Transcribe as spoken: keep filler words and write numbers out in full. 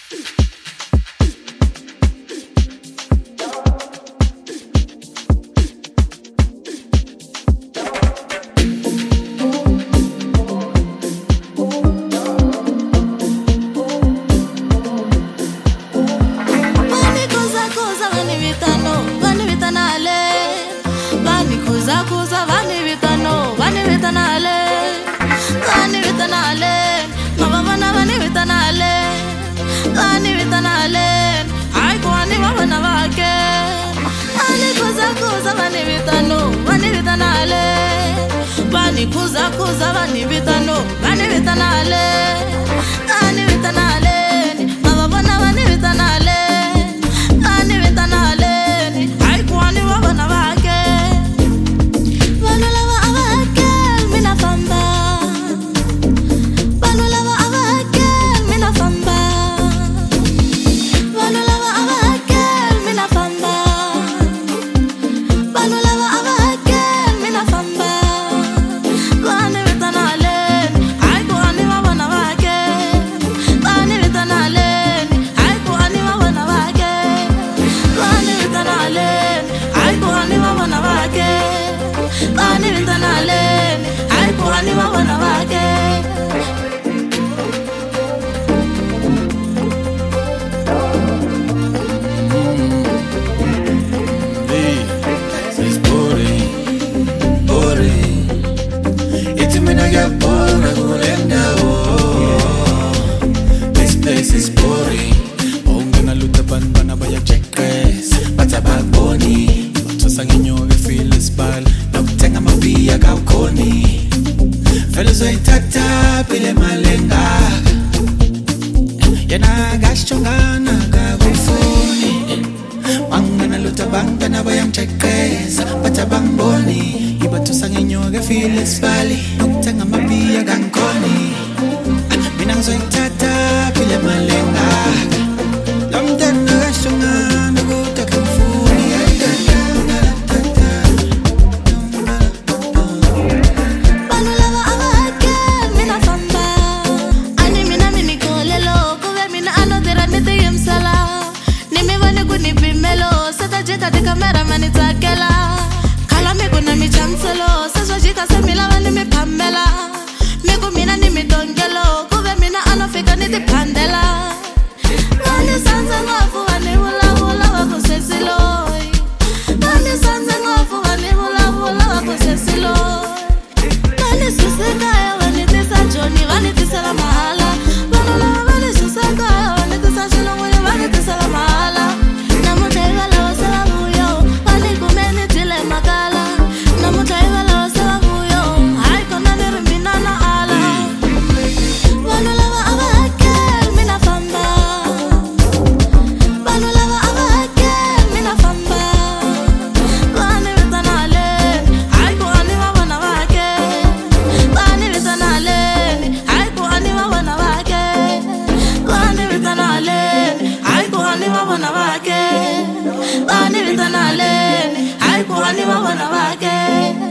Bani kuza kuza bani vitano bani vitanale bani vitanale mababona bani vitanale bani vitanale ai kwani babona bake bana lava abake mina famba bana lava abake mina famba bana lava abake mina famba bana lava abake mina famba Bani vitanale, ay kuhani mabana bake. Hey, it's boring, boring. It's me na get bored, kulenda oh. This place is boring. Ongena lutaban bana baya checkers, bata bagboni. Sanginyo ge feel is bad. Tenga mapia kaukoni Feluzo itata pile malenga Yana gashongana kagufuni Mangana luta banga na bayam chekeza Bata bangboni Ibatu sanginyoge feel is bali Tenga mapia kaukoni Minangzo itata pile malenga Lamdana gashongana kuta kufuni de camera manitakela kala me kuna mi chamselo sasa jita se mila wani mi pamela me kumina ni mi dongelo kube mina anofika ni ti pandela wani sanza ngafu wani hula hula wako sesiloi wani sanza ngafu wani hula hula wako sesiloi wani susekaya wani tisa joni wani tisa la mahala wani wani susekaya wani tisa jilongwe wani tisa la mahala Bani vitanale, ay kuhani mabana bake.